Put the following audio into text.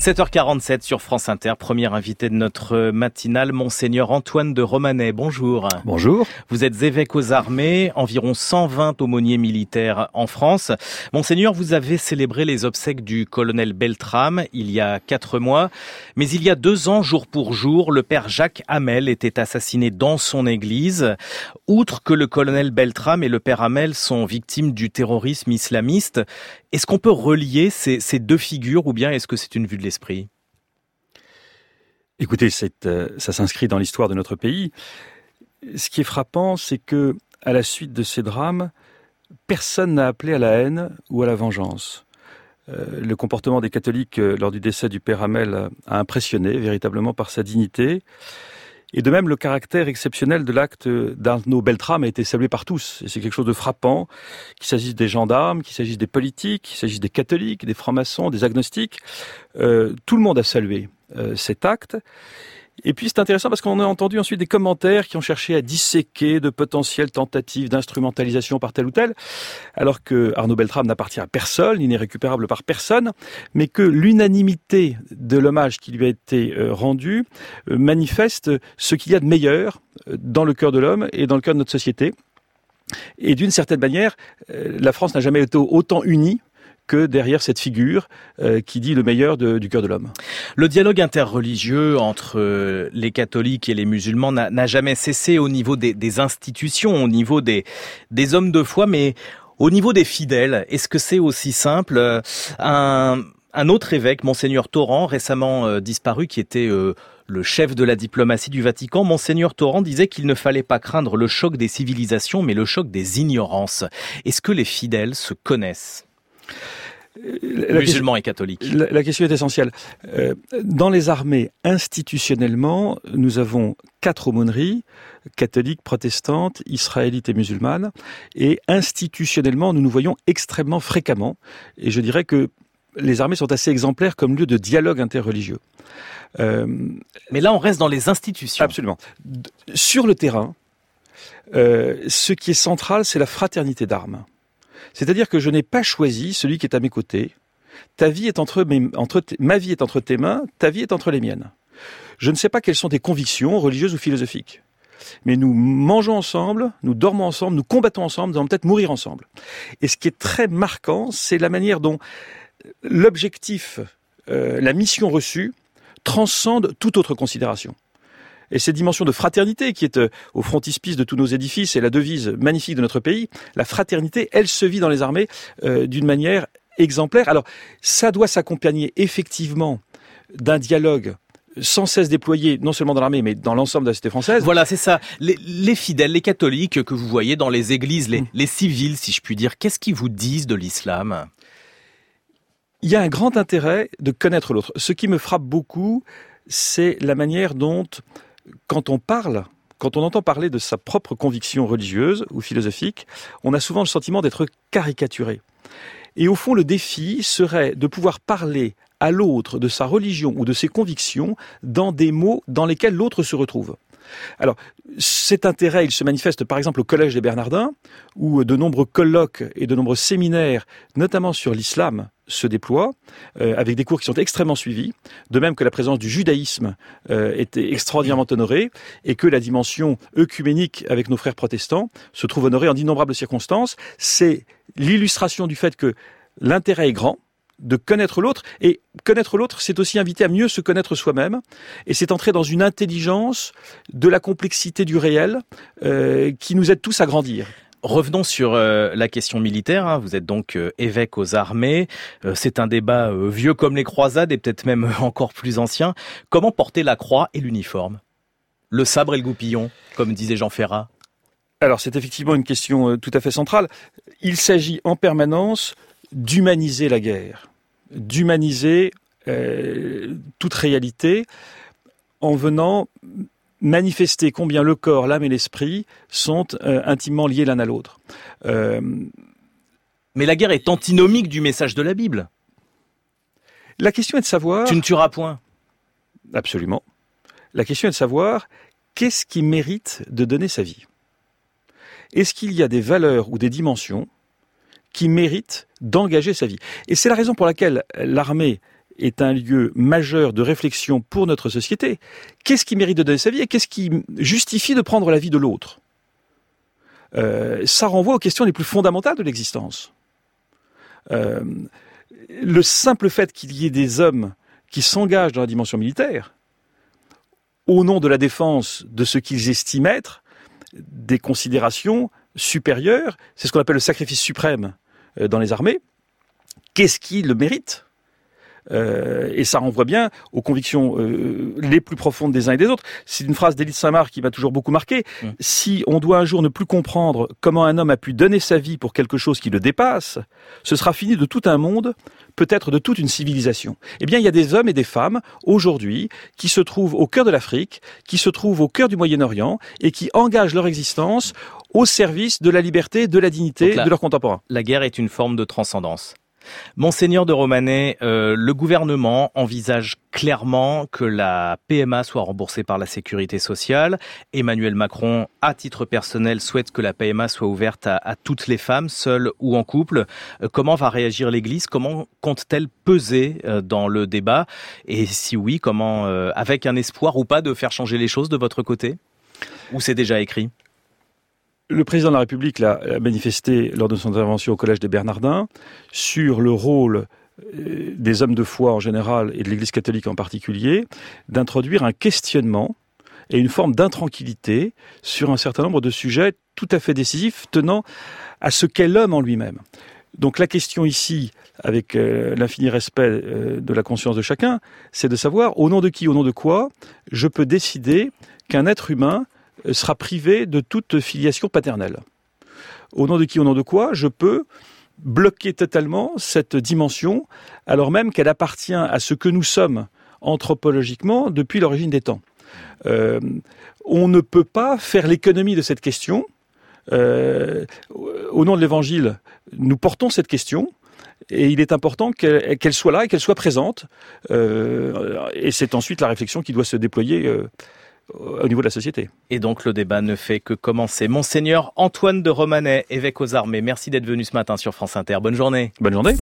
7h47 sur France Inter, premier invité de notre matinale, Monseigneur Antoine de Romanet. Bonjour. Bonjour. Vous êtes évêque aux armées, environ 120 aumôniers militaires en France. Monseigneur, vous avez célébré les obsèques du colonel Beltrame il y a 4 mois. Mais il y a 2 ans, jour pour jour, le père Jacques Hamel était assassiné dans son église. Outre que le colonel Beltrame et le père Hamel sont victimes du terrorisme islamiste, est-ce qu'on peut relier ces deux figures ou bien est-ce que c'est une vue de l'esprit ? Écoutez, ça s'inscrit dans l'histoire de notre pays. Ce qui est frappant, c'est que, à la suite de ces drames, personne n'a appelé à la haine ou à la vengeance. Le comportement des catholiques lors du décès du père Hamel a impressionné véritablement par sa dignité. Et de même, le caractère exceptionnel de l'acte d'Arnaud Beltrame a été salué par tous. Et c'est quelque chose de frappant, qu'il s'agisse des gendarmes, qu'il s'agisse des politiques, qu'il s'agisse des catholiques, des francs-maçons, des agnostiques. Tout le monde a salué cet acte. Et puis c'est intéressant parce qu'on a entendu ensuite des commentaires qui ont cherché à disséquer de potentielles tentatives d'instrumentalisation par tel ou tel, alors que Arnaud Beltrame n'appartient à personne, il n'est récupérable par personne, mais que l'unanimité de l'hommage qui lui a été rendu manifeste ce qu'il y a de meilleur dans le cœur de l'homme et dans le cœur de notre société. Et d'une certaine manière, la France n'a jamais été autant unie que derrière cette figure qui dit le meilleur du cœur de l'homme. Le dialogue interreligieux entre les catholiques et les musulmans n'a jamais cessé au niveau des institutions, au niveau des hommes de foi, mais au niveau des fidèles. Est-ce que c'est aussi simple ? Un autre évêque, Monseigneur Torrent, récemment disparu, qui était le chef de la diplomatie du Vatican, Monseigneur Torrent disait qu'il ne fallait pas craindre le choc des civilisations, mais le choc des ignorances. Est-ce que les fidèles se connaissent ? Musulmans et catholiques. La question est essentielle. Dans les armées, institutionnellement, nous avons 4 aumôneries, catholiques, protestantes, israélites et musulmanes. Et institutionnellement, nous nous voyons extrêmement fréquemment. Et je dirais que les armées sont assez exemplaires comme lieu de dialogue interreligieux. Mais là, on reste dans les institutions. Absolument. Sur le terrain, ce qui est central, c'est la fraternité d'armes. C'est-à-dire que je n'ai pas choisi celui qui est à mes côtés. Ma vie est entre tes mains, ta vie est entre les miennes. Je ne sais pas quelles sont tes convictions religieuses ou philosophiques. Mais nous mangeons ensemble, nous dormons ensemble, nous combattons ensemble, nous allons peut-être mourir ensemble. Et ce qui est très marquant, c'est la manière dont l'objectif, la mission reçue, transcende toute autre considération. Et cette dimension de fraternité qui est au frontispice de tous nos édifices et la devise magnifique de notre pays, la fraternité, elle se vit dans les armées d'une manière exemplaire. Alors, ça doit s'accompagner effectivement d'un dialogue sans cesse déployé, non seulement dans l'armée, mais dans l'ensemble de la société française. Voilà, c'est ça. Les fidèles, les catholiques que vous voyez dans les églises, les civils, si je puis dire, qu'est-ce qu'ils vous disent de l'islam ? Il y a un grand intérêt de connaître l'autre. Ce qui me frappe beaucoup, c'est la manière dont, quand on entend parler de sa propre conviction religieuse ou philosophique, on a souvent le sentiment d'être caricaturé. Et au fond, le défi serait de pouvoir parler à l'autre de sa religion ou de ses convictions dans des mots dans lesquels l'autre se retrouve. Alors, cet intérêt, il se manifeste par exemple au Collège des Bernardins, où de nombreux colloques et de nombreux séminaires, notamment sur l'islam, se déploient, avec des cours qui sont extrêmement suivis, de même que la présence du judaïsme est extraordinairement honorée, et que la dimension œcuménique avec nos frères protestants se trouve honorée en d'innombrables circonstances. C'est l'illustration du fait que l'intérêt est grand, de connaître l'autre, et connaître l'autre, c'est aussi inviter à mieux se connaître soi-même, et c'est entrer dans une intelligence de la complexité du réel qui nous aide tous à grandir. Revenons sur la question militaire. Vous êtes donc évêque aux armées. C'est un débat vieux comme les croisades et peut-être même encore plus ancien. Comment porter la croix et l'uniforme ? Le sabre et le goupillon, comme disait Jean Ferrat. Alors c'est effectivement une question tout à fait centrale. Il s'agit en permanence d'humaniser la guerre, d'humaniser toute réalité en venant manifester combien le corps, l'âme et l'esprit sont intimement liés l'un à l'autre. Mais la guerre est antinomique du message de la Bible. La question est de savoir... Tu ne tueras point. Absolument. La question est de savoir qu'est-ce qui mérite de donner sa vie ? Est-ce qu'il y a des valeurs ou des dimensions qui méritent d'engager sa vie ? Et c'est la raison pour laquelle l'armée est un lieu majeur de réflexion pour notre société. Qu'est-ce qui mérite de donner sa vie et qu'est-ce qui justifie de prendre la vie de l'autre ? Ça renvoie aux questions les plus fondamentales de l'existence. Le simple fait qu'il y ait des hommes qui s'engagent dans la dimension militaire, au nom de la défense de ce qu'ils estiment être des considérations supérieures, c'est ce qu'on appelle le sacrifice suprême dans les armées. Qu'est-ce qui le mérite ? Et ça renvoie bien aux convictions les plus profondes des uns et des autres. C'est une phrase d'Élie de Saint-Marc qui m'a toujours beaucoup marqué. Si on doit un jour ne plus comprendre comment un homme a pu donner sa vie pour quelque chose qui le dépasse, ce sera fini de tout un monde, peut-être de toute une civilisation. Eh bien, il y a des hommes et des femmes, aujourd'hui, qui se trouvent au cœur de l'Afrique, qui se trouvent au cœur du Moyen-Orient, et qui engagent leur existence au service de la liberté, de la dignité de leurs contemporains. La guerre est une forme de transcendance. Monseigneur de Romanet, le gouvernement envisage clairement que la PMA soit remboursée par la sécurité sociale. Emmanuel Macron, à titre personnel, souhaite que la PMA soit ouverte à toutes les femmes, seules ou en couple. Comment va réagir l'Église ? Comment compte-t-elle peser dans le débat ? Et si oui, comment, avec un espoir ou pas de faire changer les choses de votre côté ? Ou c'est déjà écrit ? Le président de la République l'a manifesté lors de son intervention au Collège des Bernardins sur le rôle des hommes de foi en général et de l'Église catholique en particulier, d'introduire un questionnement et une forme d'intranquillité sur un certain nombre de sujets tout à fait décisifs tenant à ce qu'est l'homme en lui-même. Donc la question ici, avec l'infini respect de la conscience de chacun, c'est de savoir au nom de qui, au nom de quoi, je peux décider qu'un être humain sera privé de toute filiation paternelle. Au nom de qui, au nom de quoi, je peux bloquer totalement cette dimension, alors même qu'elle appartient à ce que nous sommes anthropologiquement depuis l'origine des temps. On ne peut pas faire l'économie de cette question. Au nom de l'Évangile, nous portons cette question, et il est important qu'elle soit là et qu'elle soit présente. Et c'est ensuite la réflexion qui doit se déployer au niveau de la société. Et donc le débat ne fait que commencer. Monseigneur Antoine de Romanet, évêque aux armées, merci d'être venu ce matin sur France Inter. Bonne journée. Bonne journée.